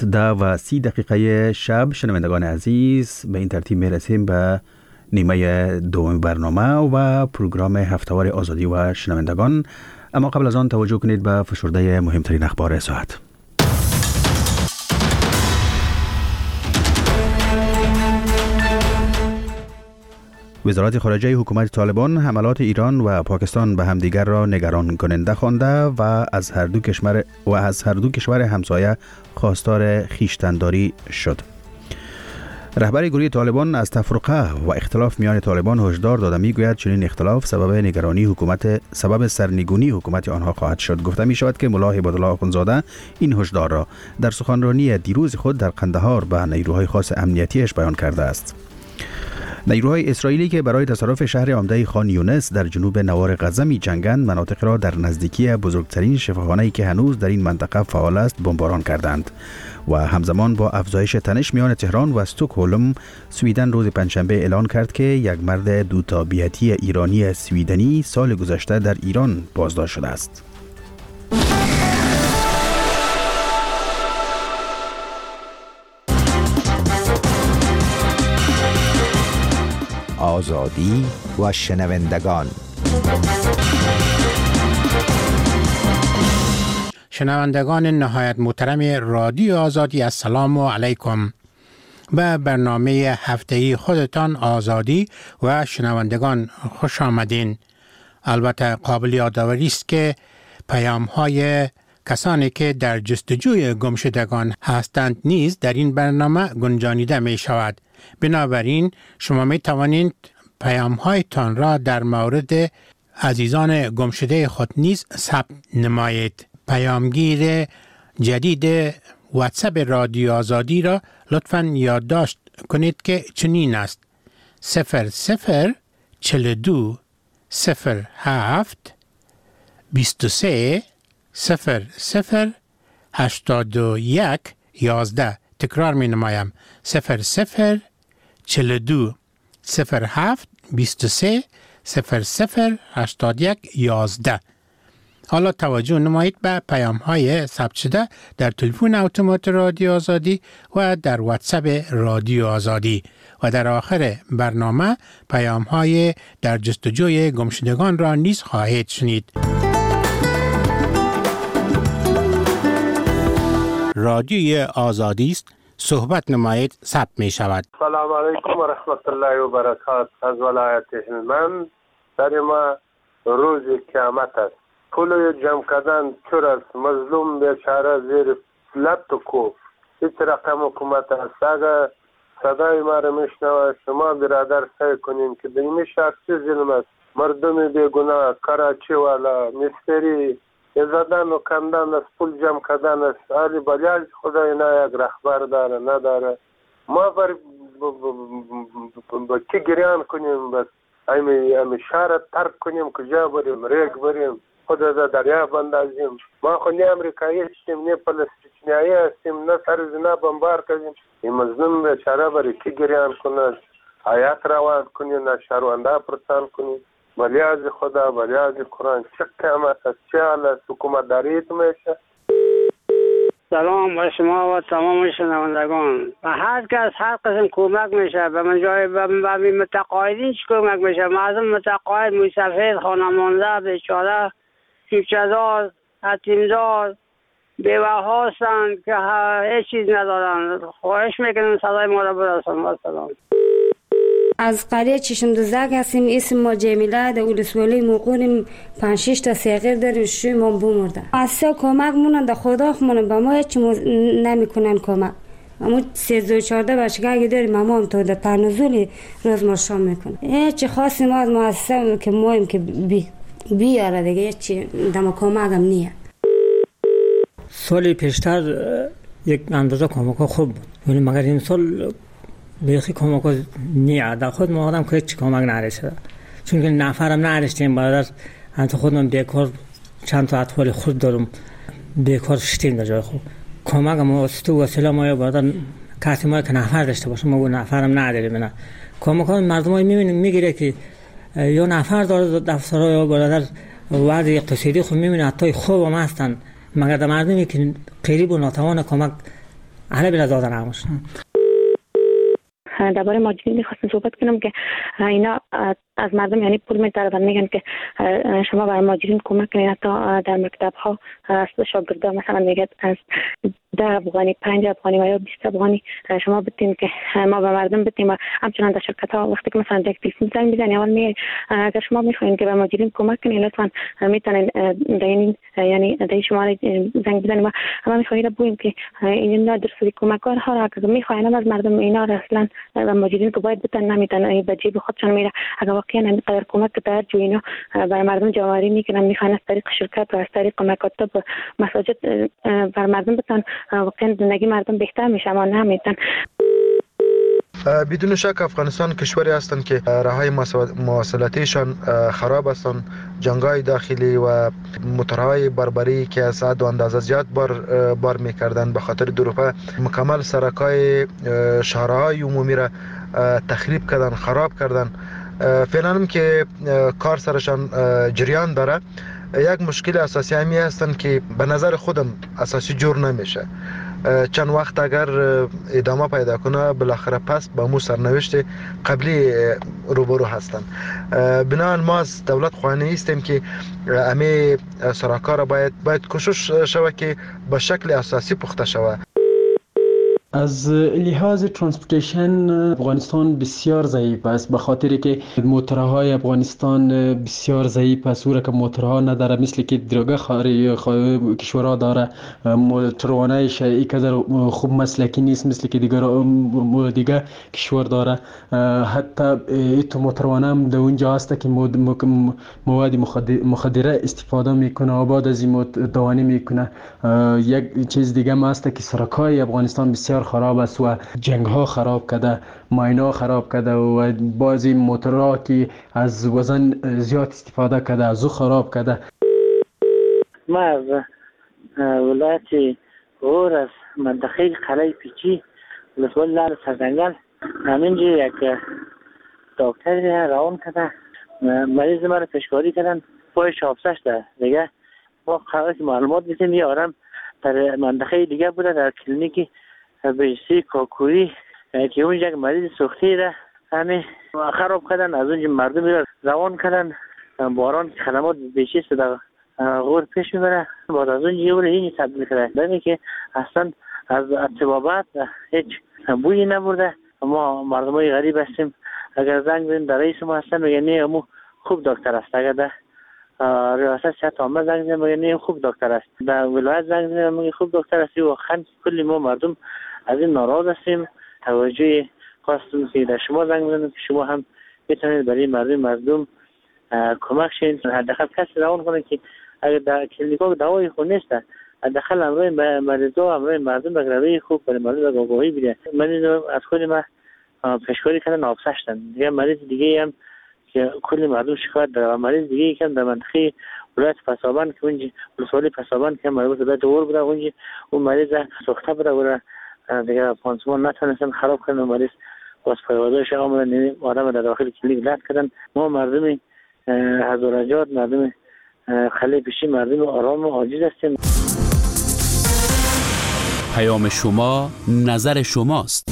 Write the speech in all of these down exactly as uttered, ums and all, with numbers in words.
ده و سی دقیقه شب. شنوندگان عزیز، به این ترتیب میرسیم به نیمه دوم برنامه و پروگرام هفته‌وار آزادی و شنوندگان. اما قبل از آن توجه کنید به فشرده مهمترین اخبار ساعت. وزارت خارجه حکومت طالبان حملات ایران و پاکستان به همدیگر را نگران کننده خوانده و از هر دو کشور و از هر دو کشور همسایه خواستار خویشتن‌داری شد. رهبر گروه طالبان از تفرقه و اختلاف میان طالبان هشدار داده، میگوید چنین اختلاف سبب نگرانی حکومت سبب سرنگونی حکومت آنها خواهد شد. گفته می شود که ملا هیبت‌الله آخوندزاده این هشدار را در سخنرانی دیروز خود در قندهار به نیروهای خاص امنیتیش بیان کرده است. نیروهای اسرائیلی که برای تصرف شهر عمده خان یونس در جنوب نوار غزه می جنگند، مناطق را در نزدیکی بزرگترین شفاخانه‌ای که هنوز در این منطقه فعال است بمباران کردند و همزمان با افزایش تنش میان تهران و استکهلم، سویدن روز پنجشنبه اعلان کرد که یک مرد دوتابیتی ایرانی سویدنی سال گذشته در ایران بازداشت شده است. آزادی و شنوندگان. شنوندگان نهایت محترم رادیو آزادی، السلام علیکم. به برنامه هفته‌ای خودتان آزادی و شنوندگان خوش آمدین. البته قابل یادآوری است که پیام‌های کسانی که در جستجوی گمشدگان هستند نیز در این برنامه گنجانیده می شود. بنابراین شما می توانید پیام‌هایتان را در مورد عزیزان گمشده خود نیز ثبت نمایید. پیامگیر جدید واتساپ رادیو آزادی را لطفاً یادداشت کنید که چنین است: صفر صفر چهل و دو صفر هفت بیست و سه صفر صفر هشتاد و یک یازده. تکرار می نمایم: صفر صفر چهل و دو صفر هفت بیست و سه صفر صفر هشتاد و یک یازده. حالا توجه نمایید به پیام های ثبت شده در تلفن اتومات رادیو آزادی و در واتساپ رادیو آزادی و در آخر برنامه پیام های در جستجوی گمشدگان را نیز خواهید شنید. رادیو آزادی است، صحبت نمایید، ثبت می شود. سلام علیکم و رحمت الله و برکات. از ولایت هلمند در ما روز قیامت است. پول جمع کردن چور است، مظلوم بیچاره زیر لط و کوف. هیچ رقم حکومت است. اگر صدای ما را میشنوه شما برادر سعی کنین که در این شهر چه ظلم است. مردم بیگناه، کراچی والا، مستری زدن و کندن است، پول جمع کردن است. علی بلیاج خدا اینا یک رهبر داره نداره. ما بر با کی گریان کنیم؟ بس امی شهر ترک کنیم، کجا بریم؟ ریگ بریم، خدا در دریا بندازیم. ما خو نه امریکایی هستیم نه فلسطینیایی هستیم، نه سر زنا بمبار کنیم. این مظلوم بیچاره برای کی گریان کنه؟ آیات روان کنیم، نه شهرونده پرسان کنیم. ولی از خدا، ولی از قرآن چه قیامت است، چه حال است، حکومت داریت میشه. سلام به شما و تمام شنوندگان. و هر کس هر قسم کمک میشه. به من جای به متقاعدین چی کمک میشه؟ مردم متقاعد، موسفید، خانمانده، بیچاره، کیفچه‌دار، یتیمدار، بیوه هستند که هیچ چیز ندارن. خواهش میکنم صدای ما را برسان. سلام. از قریه چشم دوزک هستیم. اسم ما جمیله. در ولسوالی موقعیم پنج شش تا سیغیر داریم. شوی ما بمرده. اصلا کمک مونن در خدا خمونن به ما هیچ نمیکنن کمک. اما سیزده و چارده بچگاه اگه داریم اما هم تا در پرنزولی روز ما شام میکنن. هیچی خاصی ما از مؤسسه که مایم که بی بیاره دیگه هیچی دم کمک هم نیه. سالی پیشتر یک اندازه کمک خوب بود ولی مگر این سال بیخی کمک نیه. در خود ما آدم که هیچ کمک نرسیده، چون که نفرم نرسیدیم. برادر انت خودم بیکار چند تا اطفال خود دارم، بیکار شدیم در جای خود. کمک ما تو وسیله ما یا برادر کسی ما که نفر داشته باشه، ما نفرم نداریم. نه کمک ها مردم های میبینیم میگیره که یا نفر داره دفترها یا برادر وضع اقتصادی خود میبینه حتی خوب هم هستن، مگر در مردمی که قریب و ناتوان کمک اهلا بلا دادن نموش. درباره مهاجرین می‌خواستم صحبت کنم که اینا از مردم یعنی پول می‌طلبن، میگن که شما برای مهاجرین کمک کنید. حتی در مکتب‌ها از شاگردان مثلا میگه از ده افغانی، پنج افغانی و یا بیست افغانی شما بدین که ما به مردم بدیم. و همچنان در شرکت‌ها وقتی که مثلا یک تلفن زنگ بزنید اول می اگر شما می‌خواید که به مهاجرین کمک کنید لطفاً میتونین دین یعنی دای شماره زنگ بزنید. و ما می‌خوایم بگوییم که اینا درصدی کمک‌ها را که می‌خواین از مردم اینا را اصلاً و مهاجرین که باید بتن نمیتن به جیب خودشان میره. اگر واقعا اینقدر کمک در جو اینا برای مردم جمع‌آوری میکنن، میخوان از طریق شرکت و از طریق مکاتب مساجد بر مردم بتن، واقعا زندگی مردم بهتر میشه. اما نمیتن. بدون شک افغانستان کشوری هستند که راههای مواصلاتیشان خراب هستند. جنگ‌های داخلی و موتورهای بربری که از حد و اندازه زیاد بار بار می‌کردند به خاطر دروغ مکمل سرک‌های شهرهای عمومی را تخریب کردن، خراب کردن. فعلا هم که کار سرشان جریان داره. یک مشکل اساسی همی هستند که به نظر خودم اساسی جور نمیشه. چند وقت اگر ادامه پیدا کنه بالاخره پس با مو سرنوشت قبلی روبرو هستند. بنابراین ما از دولت خواهانی هستیم که همه سراکار را باید باید کوشش شود که به شکل اساسی پخته شود. از لحاظ ترانسپورتیشن افغانستان بسیار ضعیف است، به خاطری که موتورهای افغانستان بسیار ضعیف است. او را که موتورها نداره مثل که دیگر خاری کشورها داره. موتروانایش اینقدر خوب مسلکی نیست مثل که دیگر دیگر کشور داره. حتی ایتو موتروانه هم در اونجا هست که مواد مخدره استفاده میکنه و بعد از این دوانی میکنه. یک چیز دیگه هم هست که سرکای افغانستان بسیار خراب است و جنگ ها خراب کرده، ماینا خراب کرده و بعضی موتورها که از وزن زیاد استفاده کرده از او خراب کرده. ما از ولایت غور از منطقه قلعه پیچی ولسوالی لال سرزنگل همینجا یک دکتر روان کرده، مریض ما را پیشکاری کردن، پایش آبسش ده دیگه. ما خواهد معلومات دیدیم یه آرم در منطقه دیگه بوده در کلینیکی بیسی کاکوری که اونجا یک مریض سوختی را همه خراب کردن. از اونجا مردم را روان کردن. باران خدمات بیشی صدا غور پیش میبره. بعد از اونجا یه این تبدیل کرده دمی که اصلا از اتبابات هیچ بویی نبرده. ما مردم های غریب هستیم. اگر زنگ بزنیم در رئیس ما هستن میگه نه امو خوب دکتر است. اگر در ریاست صحت عامه زنگ بزنیم میگه نه خوب دکتر است. در ولایت زنگ بزنیم میگه خوب دکتر است. و خند کلی ما مردم از این ناراض هستیم. توجه خواستم که در شما زنگ بزنیم که شما هم بتونید برای مردم مردم کمک شین. حداقل کسی روان کنه که اگر در کلینیک‌ها دوای خود نیست، حداقل امروی مریضا امروی مردم به روی خوب برای مردم آگاهی بده. مریض از خود ما پیشکاری کردن آبسشتن. دیگه مریض دیگه هم که کلی مردم شکایت داره. مریض دیگه که در منطقه ولایت پسابان که اونجا ولسوالی پسابان که مریض ولایت اور بوده اونجا اون مریض سوخته بوده و دیگه پانسمان نتونستن خراب کردن. مریض باز پیوادهش آمدن آدم در داخل کلینیک لد کردن. ما مردم هزارجات مردم خلی پیشی مردم آرام و عاجز هستیم. پیام شما نظر شماست.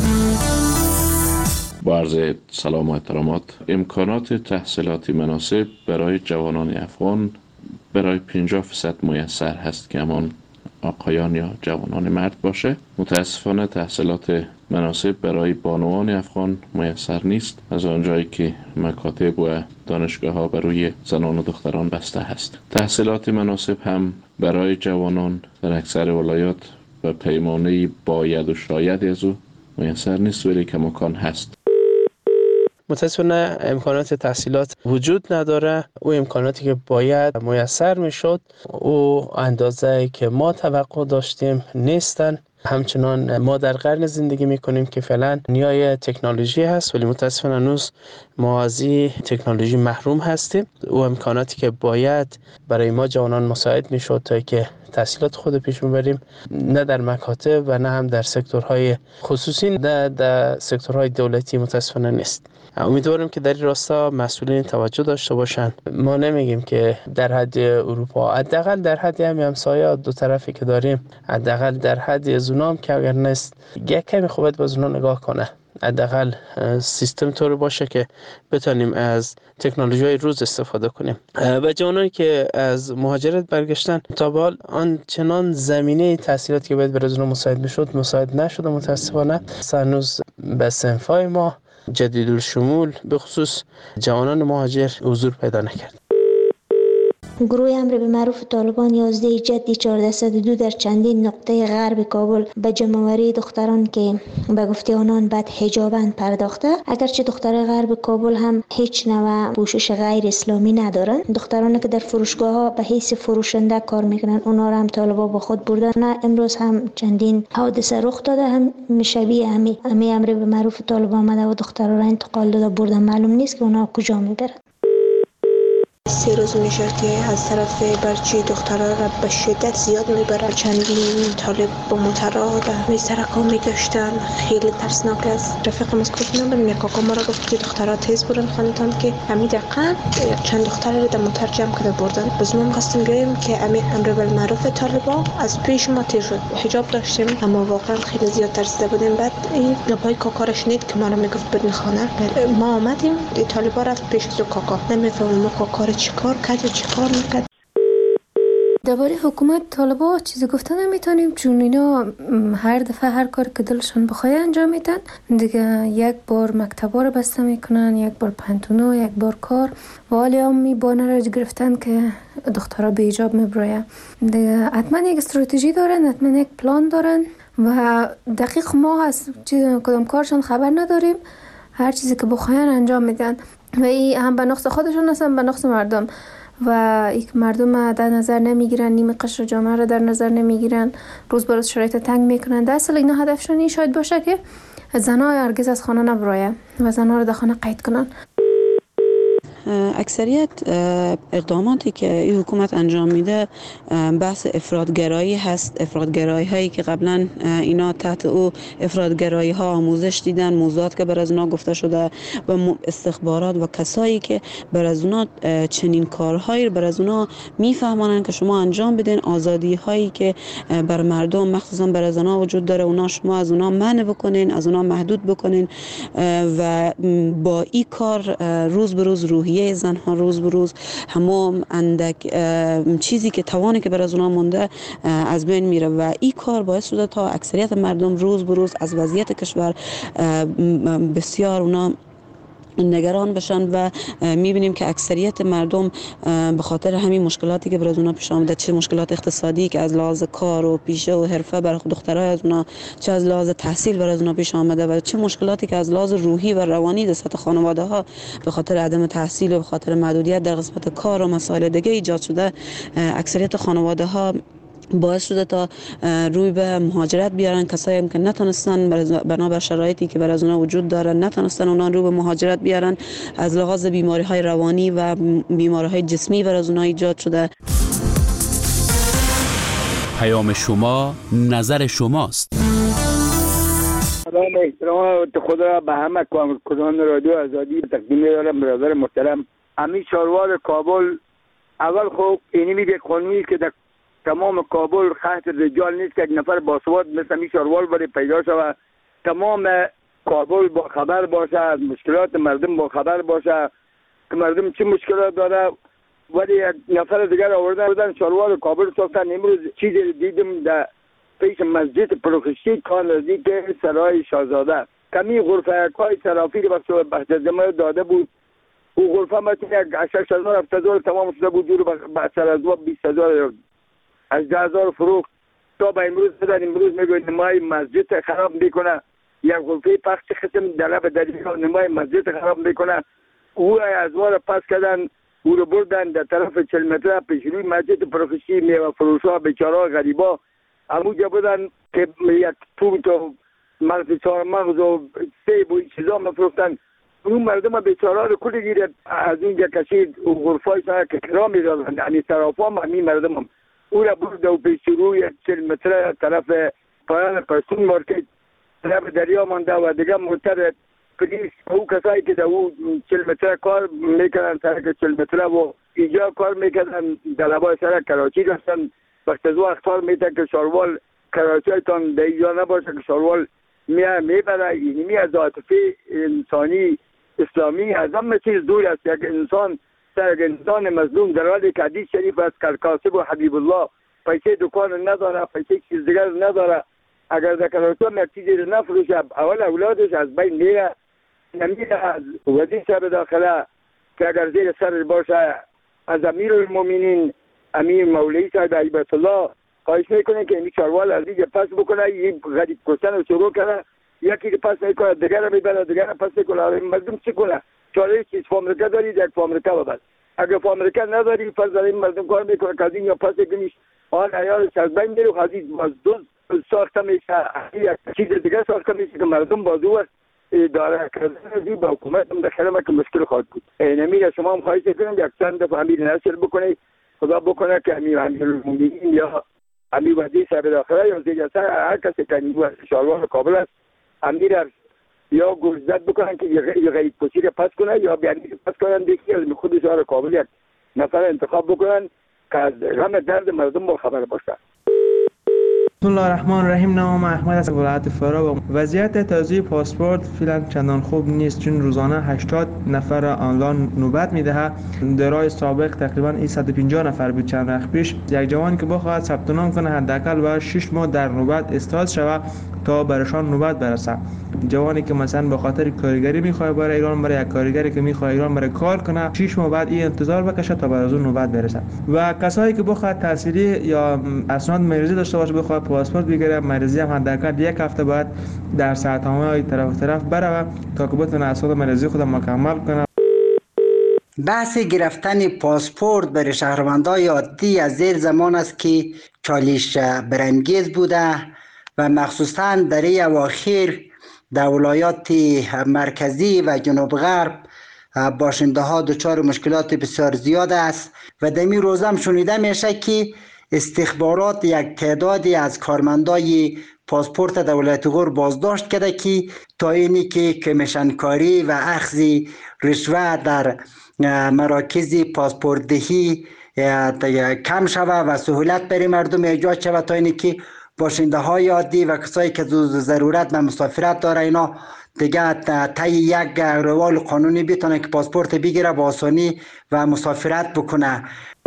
با عرض سلام و احترامات، امکانات تحصیلاتی مناسب برای جوانان افغان برای پنجاه درصد میسر هست که همان آقایان یا جوانان مرد باشه. متاسفانه تحصیلات مناسب برای بانوان افغان میسر نیست، از آنجایی که مکاتب و دانشگاه ها برای زنان و دختران بسته هست. تحصیلات مناسب هم برای جوانان در اکثر ولایات و پیمانه باید و شاید از او میسر نیست، ولی کماکان هست. متاسفانه امکانات تحصیلات وجود نداره. او امکاناتی که باید میسر میشد او اندازه که ما توقع داشتیم نیستن. همچنان ما در قرن زندگی میکنیم که فعلا نیای تکنولوژی هست، ولی متاسفانه هنوز ما از این تکنولوژی محروم هستیم. او امکاناتی که باید برای ما جوانان مساعد میشد تا که تحصیلات خود پیش میبریم نه در مکاتب و نه هم در سکتورهای خصوصی، نه در سکتورهای دولتی متاسفانه نیست. امیدوارم که در این راستا مسئولین توجه داشته باشند. ما نمیگیم که در حد اروپا، حداقل در حد همین همسایه دو طرفی که داریم، حداقل در حد از اونام که اگر نیست یک کمی خوبت به اونا نگاه کنه، حداقل سیستم طور باشه که بتونیم از تکنولوژی های روز استفاده کنیم. و جوانانی که از مهاجرت برگشتن تا به حال آن چنان زمینه تحصیلاتی که باید برای اونا مساعد میشد مساعد نشده متاسفانه. هنوز به صنفای ما جدید الشمول به خصوص جوانان مهاجر حضور پیدا نکرد. گروه امر به معروف طالبان یازده جدی چهارصد و دو در چندین نقطه غرب کابل به جمع‌آوری دختران که به گفته آنان بد حجابند پرداخته. اگرچه دختران غرب کابل هم هیچ نوع پوشش غیر اسلامی ندارند، دخترانی که در فروشگاه ها به حیث فروشنده کار میکنند اونا را هم طالبا با خود بردن. نه امروز هم چندین حادثه رخ داده هم شبیه همی همی امر به معروف طالبان آمده و دختران را انتقال داده بردن. معلوم نیست که اونا کجا میبرند. سه روز میشه که از طرف برچی دخترها را به شدت زیاد میبرن. چندین طالب با موترها در سرکا میگشتن. خیلی ترسناک است. رفیقم از کجا نمیدونم، یک کاکا ما را گفت که دخترها تیز برن خاندان که همین دقیقا چند دختر را در موتر جمع کرده بردن. باز ما خواستیم بیایم که امیر امر بالمعروف طالبا از پیش ما تیر شد. حجاب داشتیم اما واقعا خیلی زیاد ترسیده بودیم. بعد این لبای کاکا را شنید که ما را میگفت برین خانه. ما آمدیم طالبا رفت پیش از کاکا. نمیفهمم کاکا چیکار کرد و چیکار میکرد. درباره حکومت طالبا چیزی گفتن نمیتونیم، چون اینا هر دفعه هر کار که دلشون بخواد انجام میدن. دیگه یک بار مکتبا رو بسته میکنن، یک بار پنتونا، یک بار کار و حالی هم میبانه رو گرفتن که دخترها به حجاب میبراید. دیگه حتما یک استراتژی دارن، حتما یک پلان دارن و دقیق ما از کدام کارشون خبر نداریم. هر چیزی که بخواین انجام میدن و این هم به نقص خودشون هستن به نقص مردم و یک مردم در نظر نمیگیرن، نیمه قشر جامعه را در نظر نمیگیرن، روز به روز شرایط تنگ میکنن. در اصل اینا هدفشون این شاید باشه که زنها هرگز از خانه نبراین و زنها را در خانه قید کنن. اکثریت اقداماتی که این حکومت انجام میده بحث افراطگرایی هست. افراطگرایی هایی که قبلا اینا تحت او افراطگرایی ها آموزش دیدن، موضوعات که بر از اونا گفته شده و استخبارات و کسایی که بر از اونا چنین کارهایی بر از اونا میفهمانن که شما انجام بدین. آزادی هایی که بر مردم مخصوصا بر از اونا وجود داره اونا شما از اونا منع بکنین، از اونا محدود بکنین و با این کار روز به روز روحیه زنها روز به روز همون اندک چیزی که توانی که بر از اونا مونده از بین میره و این کار باعث شده تا اکثریت مردم روز به روز از وضعیت کشور بسیار اونا نگران بشن و میبینیم که اکثریت مردم به خاطر همین مشکلاتی که برای اونا پیش آمده، چه مشکلات اقتصادی که از لحاظ کار و پیشه و حرفه برای دخترای از اونا، چه از لحاظ تحصیل برای اونا پیش آمده و چه مشکلاتی که از لحاظ روحی و روانی در سطح خانواده ها به خاطر عدم تحصیل و به خاطر محدودیت در قسمت کار و مسائل دیگه ایجاد شده. اکثریت خانواده ها باعث شده تا روی به مهاجرت بیارن. کسایی هم که نتونستن بنابر شرایطی که بر از اونا وجود داره نتونستن اونا روی به مهاجرت بیارن. از لحاظ بیماری های روانی و بیماری های جسمی بر از اونا ایجاد شده. پیام شما نظر شماست. سلام احترام خدا به همه کارکنان رادیو آزادی تقدیم می‌دارم. برادر محترم امیر شاروار کابل، اول خوب اینی میگه قانونی که در تمام کابل خط رجال نیست که یک نفر باسواد مثل امیر شاروار بره پیدا شود. تمام کابل با خبر باشه، از مشکلات مردم با خبر باشه که مردم چه مشکلات داره. ولی یک نفر دیگر آوردن بودن شاروار کابل ساختن. امروز چیزی دیدم در پیش مسجد پروفشی کان نزدیک سرای شاهزاده کمی غرفه های صرافی که بخش بحجزمه داده بود. او غرفه ما یک شش هزار هفت هزار تمام شده بود، جور به سر از بیست هزار هجده هزار فروخت. تا به امروز بدن امروز میگوید نمای مسجد خراب میکنه. یک غرفه پخش قسم در به دریا نمای مسجد خراب میکنه. او از ما را پس کردن، او رو بردن در طرف چهل متر پیش روی مسجد پروفشی میوه فروشا بیچاره غریبا همونجا بودن که یک توت و مغز چهار مغز و سیب و این چیزا مفروختن. اون مردم بیچاره رو کلی گیرد از اینجا کشید و غرفای سر که کرام میدادن. یعنی طرف هم همین مردم هم او را برد و پیش روی چهل متر طرف پایان پرسون مارکت طرف دریا مانده و دیگه مرتر پلیس او کسایی که در او چهل متر کار میکنن سرک چهل متر و اینجا کار میکنن در لبای سرک کراچی داشتن. وقت از او اختار میده که شاروال کراچایتان در اینجا نباشه که شاروال میه میبره. اینمی از عاطفه انسانی اسلامی از همه چیز دور است. یک انسان یک انسان مظلوم در حالی که حدیث شریف است که کاسب و حبیب الله پیسه دکان نداره، پیسه چیز دیگر نداره، اگر در کراچای یک چیزی رو نفروشه اول اولادش از بین میره. نمیره از وزیر صاحب داخله که اگر زیر سر باشه، از امیر المؤمنین امیر مولوی صاحب هیبت الله خواهش میکنه که این چاروال از دیگه پس بکنه، این غریب کشتن رو شروع کنه، یکی پس میکنه دیگر رو میبره، دیگر رو پس میکنه. مردم چی کنه؟ چاره چیز فامریکا دارید، یک فامریکا ببر. اگر فامریکا نداری پس در این مردم کار میکنه که از این یا پس کنیش آن عیارش از بین میره و حدیث باز دوز ساخته میشه، یک چیز دیگه ساخته میشه که مردم بازو است اداره کردن با حکومت هم داخل ما که مشکل خواهد بود. اینمی شما هم خواهش کنم یک چند دفعه امیر نصر بکنید، خدا بکنه که امیر المؤمنین یا امیر وزیر صاحب داخله یا زیر سر هر کسی که نیرو شاروان کابل است امیر یا گزارش بکنن که یه غریب کشی رو پس کنه یا بیانی پس کنن دیگه از خود شهر کابل یک نفر انتخاب بکنن که از غم درد مردم با خبر باشه. بسم الله الرحمن الرحیم. نام احمد از ولایت فرا. وضعیت تازه پاسپورت فعلا چندان خوب نیست، چون روزانه هشتاد نفر آنلاین نوبت میدهد. در راه سابق تقریبا صد و پنجاه نفر بود چند وقت پیش. یک جوان که بخواهد ثبت نام کنه حداقل باید شش ماه در نوبت استاد شود تا برشان نوبت برسه. جوانی که مثلا به خاطر کارگری میخواد برای ایران، برای یک کارگری که میخواد ایران برای کار کنه، شش ماه بعد این انتظار بکشه تا بر از اون نوبت برسه. و کسایی که بخواد تحصیلی یا اسناد مریضی داشته باشه بخواد پاسپورت بگیره، مریضی هم حداقل یک هفته بعد در ساعتنامه طرف طرف بره تا که بتونه اسناد مریضی خود مکمل کنه. بحث گرفتن پاسپورت برای شهروندان عادی از زیر زمان است که چالش برانگیز بوده و مخصوصا در این اواخر در ولایات مرکزی و جنوب غرب باشنده ها دچار مشکلات بسیار زیاد است و در این روز هم شنیده میشه که استخبارات یک تعدادی از کارمندای پاسپورت دولت غور بازداشت کرده که تا اینی که کمیشن کاری و اخذ رشوه در مراکز پاسپورت دهی کم شود و سهولت برای مردم ایجاد شود تا اینی که باشنده های عادی و کسایی که ضرورت به مسافرت داره اینا دیگه طی یک روال قانونی بتونه که پاسپورت بگیره با آسانی و مسافرت بکنه.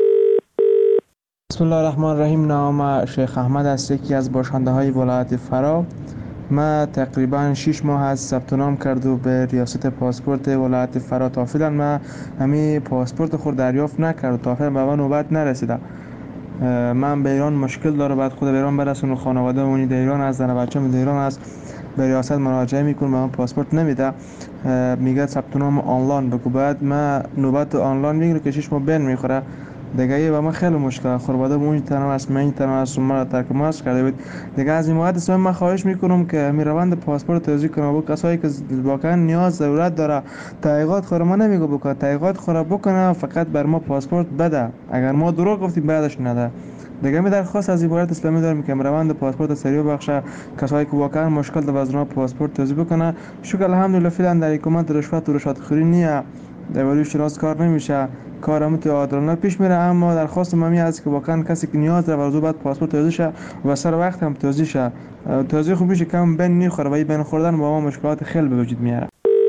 بسم الله الرحمن الرحیم. نام شیخ احمد است، یکی از باشنده های ولایت فرا. ما تقریبا شش ماه از ثبت نام کرد و به ریاست پاسپورت ولایت فرا تا فعلا ما همین پاسپورت خود دریافت نکرد تا فعلا به من نوبت نرسیده. من به ایران مشکل داره، بعد خود به ایران برسونم، خانواده اونی در ایران است، زن بچه‌م در ایران است، به ریاست مراجعه میکنم به من پاسپورت نمیده، میگه ثبت نام آنلاین بگو. بعد من نوبت آنلاین میگیره که شش ماه بین میخوره دیگه. و من خیلی مشکل خانواده اونی تنها است، من تنها است، مرا ترک ماست کرده بود دیگه. از این مواد اسم من خواهش میکنم که می روند پاسپورت توضیح کنم با کسایی که واقعا نیاز ضرورت داره. تحقیقات خود ما نمیگه بکنه، تحقیقات خود بکنه، فقط بر ما پاسپورت بده. اگر ما دروغ گفتیم بعدش نده دیگه. می درخواست از عبارت اسلامی دارم که روند پاسپورت سریع بخشه، کسایی که واقعا مشکل داره از اونها پاسپورت توضیح بکنه. شکر الحمدلله فعلا در حکومت رشوت و رشوت خوری نیه، در ولی شناس کار نمیشه، کارم تو عادلانه پیش میره. اما درخواست ممی است که واقعا کسی که نیاز داره ورزو بعد پاسپورت توضیح شه و سر وقت هم توضیح شه. توضیح خوب میشه کم بین میخوره و این بین خوردن با ما مشکلات خیلی به وجود میاره.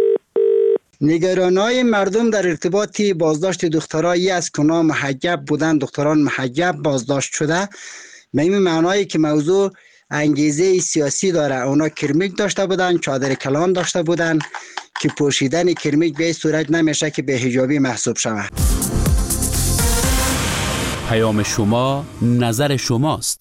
نگرانای مردم در ارتباط بازداشت دخترایی است که اونا محجب بودن، دختران محجب بازداشت شده، به این معنایی که موضوع انگیزه سیاسی داره. اونا کرمیک داشته بودن، چادر کلان داشته بودن که پوشیدن کرمیک به این صورت نمیشه که به حجابی محسوب شود. پیام شما نظر شماست.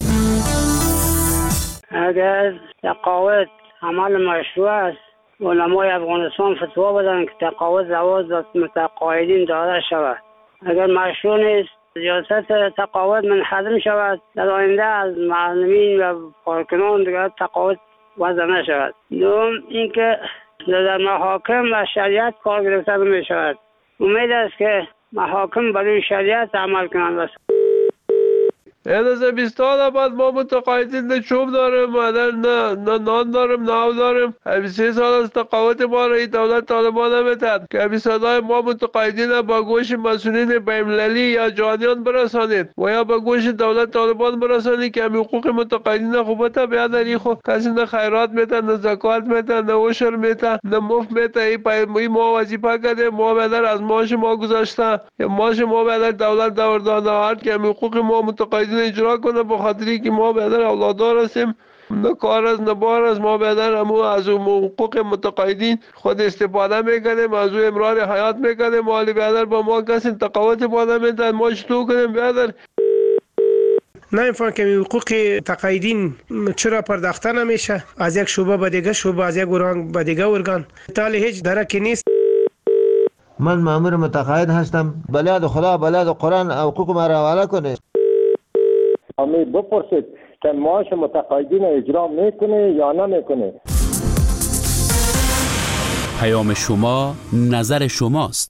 اگر تقاعد عمل مشروع است، علمای افغانستان فتوا بدن که تقاعد زواج متقاعدین داده شود. اگر مشروع نیست، ریاست تقاعد منحدم شود، در آینده از معلمین و کارکنان دیگر تقاعد وضع نشود. دوم اینکه در محاکم و شریعت کار گرفته می شود. امید است که محاکم برای شریعت عمل کنند. این از بیست سال بعد ما متقاعدین نه چوب داریم نه نه نان داریم نه آب داریم. بیست و سه سال از تقاعد ما را دولت طالبان نمیتد که به صدای ما متقاعدین با گوش مسئولین بین‌المللی یا جهانیان برسانید و یا با گوش دولت طالبان برسانید که حقوق متقاعدین خوبت بیادری خو کسی نه خیرات میته نه زکات میته نه عشر میته نه مفت میته. ای ما وظیفه کرده ما بدر از معاش ما گذاشته یا معاش ما بدر دولت دوردانه هر که حقوق ما متقاعدین اجرا کنه به خاطری که ما بدر اولادار هستیم نه کار از نه بار از ما بدر امو از حقوق متقاعدین خود استفاده میکنیم از او امرار حیات میکنیم مالی بدر با ما کسی تقاوت باده میده ما چطور کنیم بدر نمیفهم که حقوق تقاعدین چرا پرداخته نمیشه از یک شعبه به دیگه شعبه از یک ارگان به دیگه ارگان تالی هیچ درکی نیست. من مأمور متقاعد هستم بلاد خدا بلاد قرآن حقوق ما را حواله کنه. امی بپرسید که معاش متقاعدین اجرا میکنه یا نمیکنه. پیام شما نظر شماست.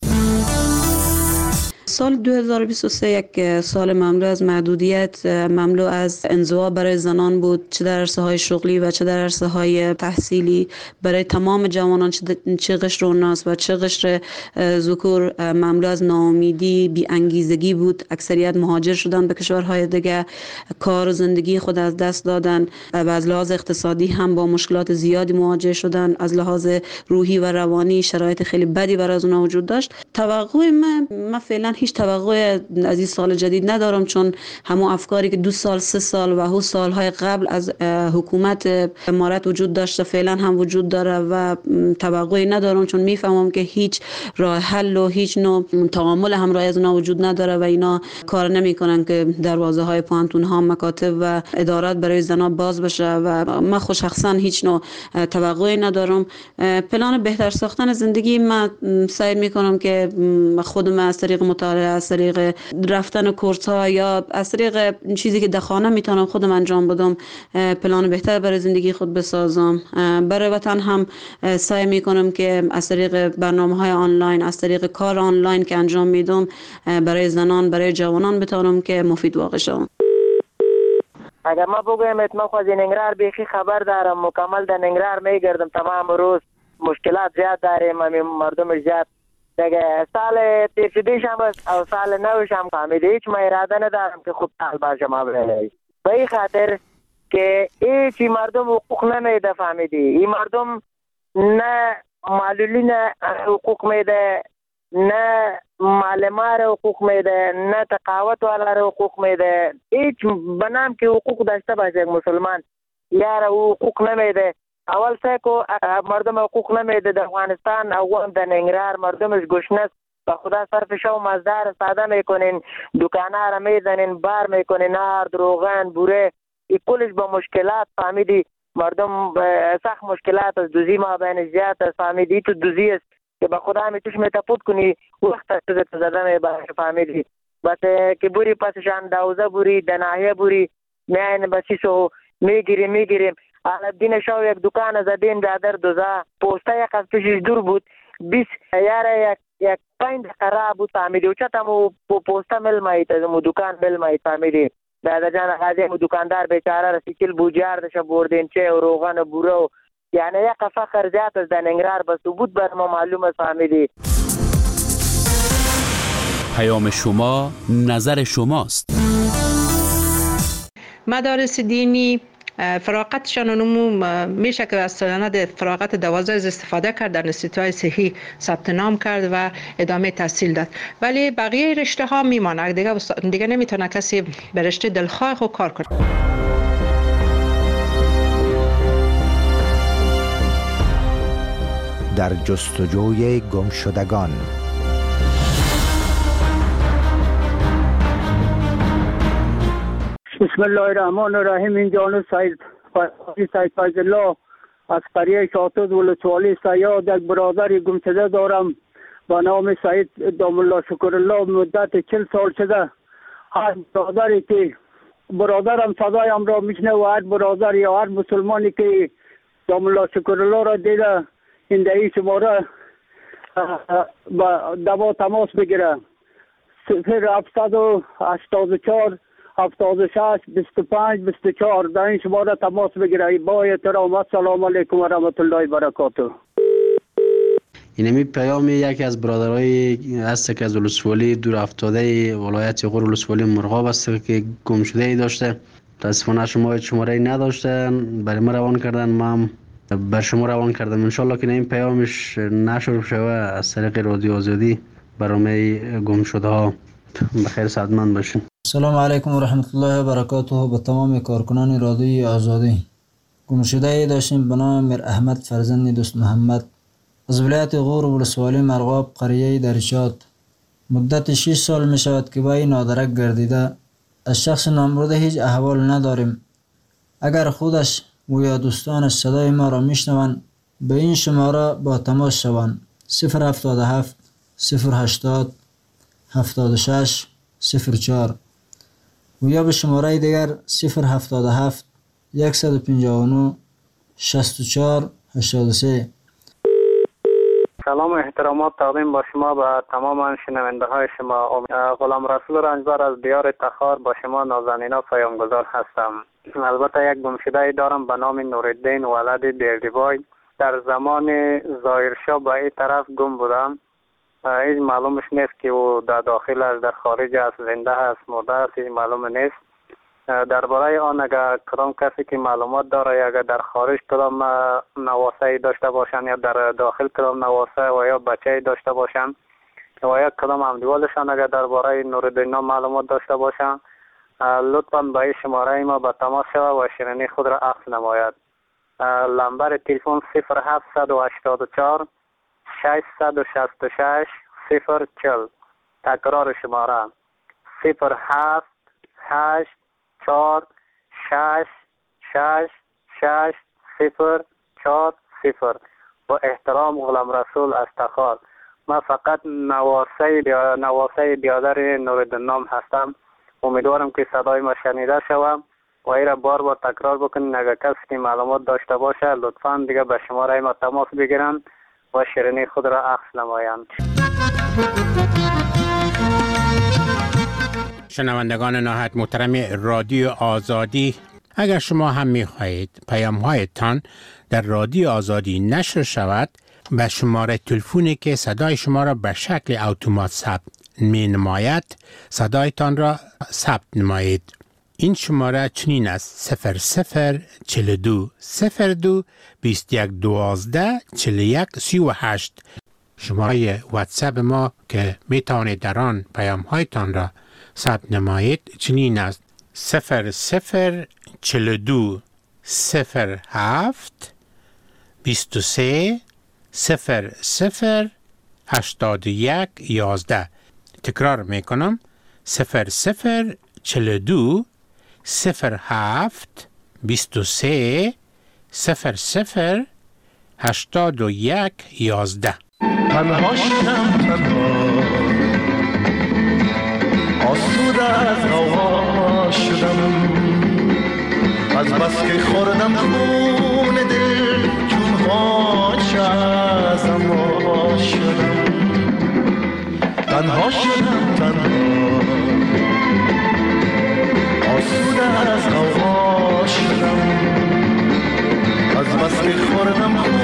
سال دو هزار و بیست و سه یک سال مملو از محدودیت، مملو از انزوا برای زنان بود، چه در عرصه های شغلی و چه در عرصه های تحصیلی. برای تمام جوانان چه قشر اوناس و چه قشر ذکور مملو از ناامیدی، بی انگیزگی بود. اکثریت مهاجر شدن به کشورهای دیگه، کار و زندگی خود از دست دادن و از لحاظ اقتصادی هم با مشکلات زیادی مواجه شدن. از لحاظ روحی و روانی شرایط خیلی بدی برای از اونها وجود داشت. توقع من من فعلا هیچ توقع از این سال جدید ندارم، چون همون افکاری که دو سال سه سال و هو سالهای قبل از حکومت امارت وجود داشته فعلا هم وجود داره و توقعی ندارم، چون میفهمم که هیچ راه حل و هیچ نوع تعامل همراه از اونا وجود نداره و اینا کار نمیکنن که دروازه های پانتون ها، مکاتب و ادارات برای زنا باز بشه و من خود شخصا هیچ نوع توقعی ندارم. پلان بهتر ساختن زندگی من سعی میکنم که خودم از طریق مطالعه، از طریق رفتن کورس ها یا از طریق چیزی که در خانه میتونم خودم انجام بدم پلان بهتر برای زندگی خود بسازم. برای وطن هم سعی میکنم که از طریق برنامه های آنلاین، از طریق کار آنلاین که انجام میدم برای زنان، برای جوانان بتونم که مفید واقع شوم. اگر ما بگویم اتما خواهد ننگرار بیخی خبر دارم، مکمل در ننگرار میگردم تمام روز، مشکلات زیاد داریم، مردم زیاد دیگه. سال تیرشدیش هم او سال نوش هم فهمیده هیچ ما اراده ندارم که خوب سال باشه ما بره به این خاطر که هیچی مردم حقوق نمیده. فهمیدی این مردم نه معلولین حقوق میده، نه معلمان حقوق میده، نه تقاوت والا حقوق میده. هیچ بنام که حقوق داشته باشه یک مسلمان یار حقوق نمیده. اول سه کو مردم حقوق نمیده در افغانستان، اول در ننگرهار مردمش گشنه است. به خدا صرف شو مزدار ساده میکنین، دکانه را میزنین، بار میکنین، نار، روغن، بوره، این کلش با مشکلات. فهمیدی مردم سخت مشکلات از دوزی ما بین زیاد است. فهمیدی تو دوزی است که به خدا می توش میتپود کنی وقت از زده میباشه. فهمیدی بس که بوری پسشان دوزه بوری دناهیه بوری میاین بسیسو میگیریم میگیریم الدین شو یک دکان زدیم در دوزه پوسته یک از پیشش دور بود بیس یاره یک یک پایین قرار بود. فهمیدی و چطمو پوسته مل مایید از مو دکان مل مایید. فهمیدی دادا جان غازی مو دکاندار بیچاره رسیکل بوجار دشه بردین چه و روغن و بوره، یعنی یک فخر زیاد از دنگرار بس بود بر ما معلوم است. فهمیدی پیام شما نظر شماست. مدارس دینی فراغتشان نمو میشه که از سند فراغت دوازده از استفاده کرد، در انستیتوهای صحی ثبت نام کرد و ادامه تحصیل داد، ولی بقیه رشته ها میمانه دیگه دیگه نمیتونه کسی به رشته دلخواه خود کار کنه. در جستجوی گمشدگان. بسم الله الرحمن الرحیم. این جانو سید سید فیض الله از قریه شاطد ولسوالی سیاد یک برادر گمشده دارم با نام سید دام الله شکر الله. مدت چل سال شده هر برادری که برادرم صدایم را میشنه و هر برادر یا هر مسلمانی که دام الله شکر الله را دیده این دهی شماره با دوا تماس بگیره. صفر هفتصد و هشتاد و چهار هفتاد و شش بیست و پنج بیست و چهار در این شماره تماس بگیرید. با احترام السلام علیکم و رحمت الله و برکاته. اینمی پیام یکی از برادرای است که از ولسوالی دور افتاده ولایت غور ولسوالی مرغاب است که گم شده ای داشته. متاسفانه شما شماره ای نداشتن، برای ما روان کردن، ما هم بر شما روان کردم. انشالله که این پیامش نشر شوه از طریق رادیو آزادی برای گم شده ها. بخیر سعادتمند باشین. سلام علیکم و رحمت الله و برکاته. به تمام کارکنان رادیوی آزادی. گم شده ای داشتیم به نام میر احمد فرزند دوست محمد از ولایت غور ولسوالی مرغاب قریه درچات. مدت شش سال می شود که با این نادرک گردیده. از شخص نامبرده هیچ احوال نداریم. اگر خودش و یا دوستانش صدای ما را میشنوند به این شماره با تماس شوند: صفر هفتاد و هفت صفر هشتاد هفتاد و شش صفر چهار و یا به شماره دیگر صفر هفتاد و هفت صد و پنجاه و نه شصت و چهار هشتاد و سه. سلام و احترامات تقدیم با شما به تمام شنونده های شما. غلام رسول رنجبر از دیار تخار با شما نازنینا پیامگذار هستم. البته یک گمشده دارم به نام نورالدین ولد بیردیوای. در زمان ظاهرشاه به این طرف گم بودم. هیچ معلومش نیست که او در داخل است، در خارج است، زنده است، مرده است، هیچ معلوم نیست. درباره آن اگر کدام کسی که معلومات داره یا اگر در خارج کدام نواسه داشته باشن یا در داخل کدام نواسه و یا بچه داشته باشن و یا کدام همدیوالشان اگر درباره نورالدین معلومات داشته باشن لطفاً به این شماره ما به تماس شود و شیرینی خود را عکس نماید. لمبر تلفن صفر هفت هشت چهار ششصد و شصت و شش صفر چهل. تکرار شماره صفر هفت هشت چهار شش شش شش صفر چهار صفر. با احترام غلام رسول از تخار. من فقط نواسه بیا... نواسه بیادر نورالدین نام هستم. امیدوارم که صدای ما شنیده شوم و این را بار بار تکرار بکنین. اگر کسی که معلومات داشته باشه لطفاً دیگه به شماره ما تماس بگیرن و شیرینی خود را عکس نمایند. شنوندگان نهایت محترم رادیو آزادی، اگر شما هم می خواهید پیام‌هایتان در رادیو آزادی نشر شود، به شماره تلفنی که صدای شما را به شکل اتومات ثبت می نماید صدایتان را ثبت نمایید. این شماره چنین است: صفر صفر چهل و دو صفر دو بیست و یک دوازده چهل و یک سی و هشت. شماره واتساپ ما که می توانید در آن پیام‌هایتان را ثبت نمایید چنین است: صفر صفر چهل و دو صفر هفت بیست و سه صفر صفر هشتاد و یک یازده. تکرار می کنم: صفر صفر چهل و دو صفر هفت بیست و سه صفر صفر هشتاد و یک یازده. تنها شدم تنها آسوده از هوا شدم، از بس که خوردم خون دل چون هاچ ازم وا شدم. تنها شدم تنها آسوده از هوا شدم، از بس که خوردم خون